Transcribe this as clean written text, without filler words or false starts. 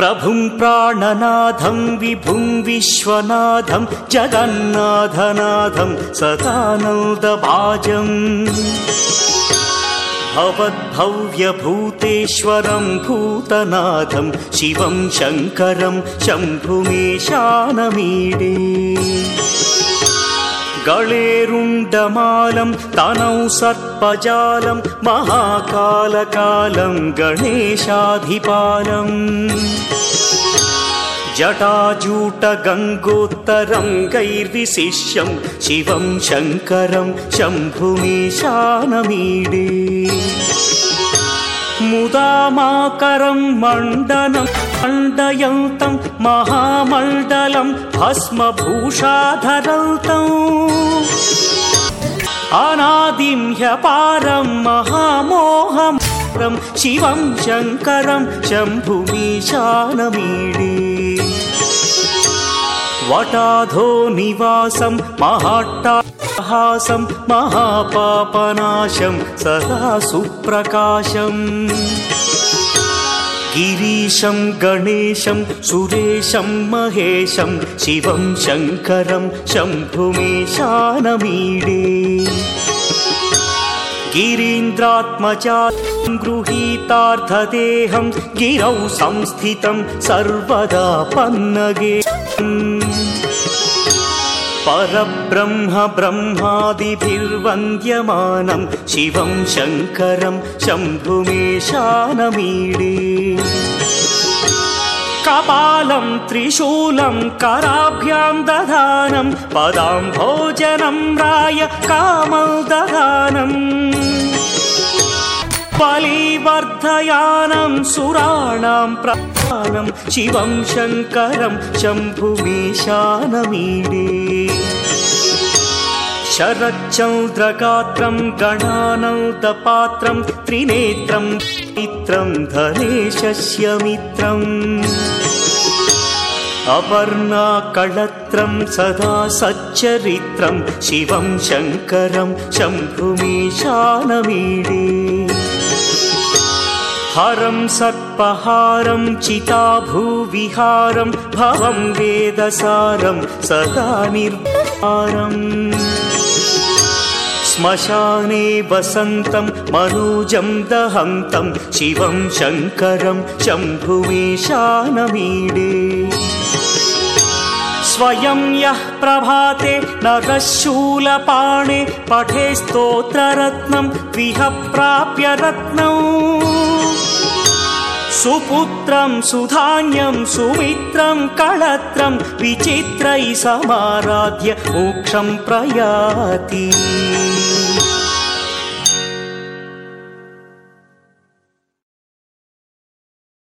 प्रभुं प्राणनाथं विभुं विश्वनाथं जगन्नाथनाथं सदानन्दभाजम् भवद्भव्यभूतेश्वरं भूतनाथं शिवं शङ्करं शम्भुमीशानमीडे गळेरुण्डमालं तनौ सर्पजालं महाकालकालं गणेशाधिपालम् जटाजूटगङ्गोत्तरं गैर्विशिष्यं शिवं शङ्करं शम्भुमीशानमीडे मुदामाकरं मण्डनं मण्डयन्तं महामण्डलं भस्मभूषाधरन्तम् अनादिं ह्यपारं महामोहं शिवं शङ्करं शम्भुमीशानमीडे वटाधो निवासं महाट्टहासं महापापनाशं सदा सुप्रकाशम् गिरीशं गणेशं सुरेशं महेशं शिवं शङ्करं शम्भुमीशानमीडे गिरीन्द्रात्मजातं गृहीतार्थदेहं गिरौ संस्थितं सर्वदा पन्नगे परब्रह्म ब्रह्मादिभिर्वन्द्यमानं शिवं शङ्करं शम्भुमीशानमीडे कपालं त्रिशूलं कराभ्यां दधानं पदाम्भोजनं राय कामदधानम् बलिवर्धयानं सुराणां प्राणं शिवं शङ्करं शम्भुमीशानमीडे शरच्चन्द्रगात्रं गणानन्दपात्रं त्रिनेत्रं मित्रं धनेशस्य मित्रम् अपर्णाकळत्रं सदा सच्चरित्रं शिवं शङ्करं शम्भुमीशानमीडे हरं सर्पहारं चिताभूविहारं भवं वेदसारं सदा निर्विकारम् श्मशाने वसन्तं मनोजं दहन्तं शिवं शङ्करं शम्भुमीशानमीडे स्वयं यः प्रभाते नरः शूलपाणे पठे स्तोत्ररत्नं विह प्राप्य रत्नम् सुपुत्रं सुधान्यं सुमित्रं कळत्रं विचित्रैः समाराध्य मोक्षं प्रयाति।